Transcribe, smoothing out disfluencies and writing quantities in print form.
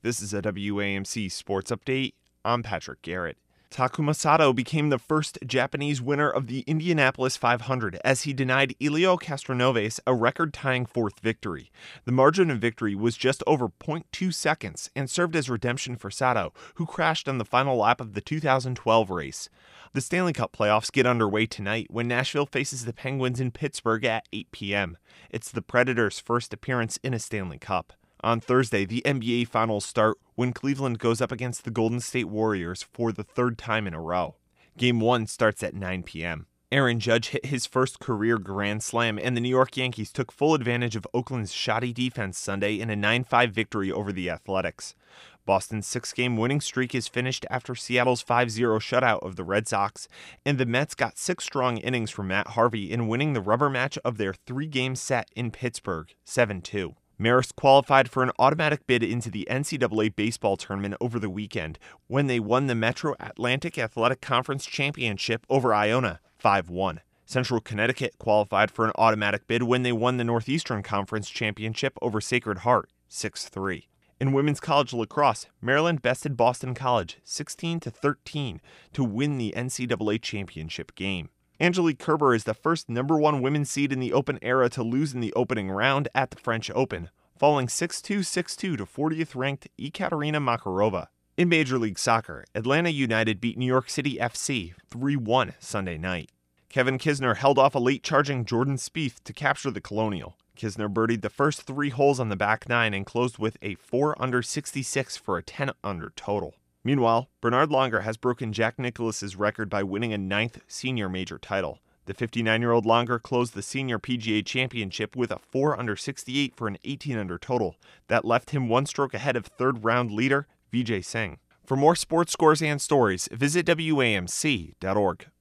This is a WAMC Sports Update. I'm Patrick Garrett. Takuma Sato became the first Japanese winner of the Indianapolis 500 as he denied Elio Castroneves a record-tying fourth victory. The margin of victory was just over 0.2 seconds and served as redemption for Sato, who crashed on the final lap of the 2012 race. The Stanley Cup playoffs get underway tonight when Nashville faces the Penguins in Pittsburgh at 8 p.m. It's the Predators' first appearance in a Stanley Cup. On Thursday, the NBA Finals start when Cleveland goes up against the Golden State Warriors for the third time in a row. Game 1 starts at 9 p.m. Aaron Judge hit his first career grand slam, and the New York Yankees took full advantage of Oakland's shoddy defense Sunday in a 9-5 victory over the Athletics. Boston's 6-game winning streak is finished after Seattle's 5-0 shutout of the Red Sox, and the Mets got 6 strong innings from Matt Harvey in winning the rubber match of their 3-game set in Pittsburgh, 7-2. Marist qualified for an automatic bid into the NCAA baseball tournament over the weekend when they won the Metro Atlantic Athletic Conference Championship over Iona, 5-1. Central Connecticut qualified for an automatic bid when they won the Northeastern Conference Championship over Sacred Heart, 6-3. In women's college lacrosse, Maryland bested Boston College 16-13 to win the NCAA championship game. Angelique Kerber is the first #1 women's seed in the Open era to lose in the opening round at the French Open, falling 6-2, 6-2 to 40th-ranked Ekaterina Makarova. In Major League Soccer, Atlanta United beat New York City FC 3-1 Sunday night. Kevin Kisner held off a late-charging Jordan Spieth to capture the Colonial. Kisner birdied the first 3 holes on the back 9 and closed with a 4-under 66 for a 10-under total. Meanwhile, Bernard Langer has broken Jack Nicklaus's record by winning a 9th senior major title. The 59-year-old Langer closed the Senior PGA Championship with a 4-under 68 for an 18-under total. That left him 1 stroke ahead of third-round leader Vijay Singh. For more sports scores and stories, visit WAMC.org.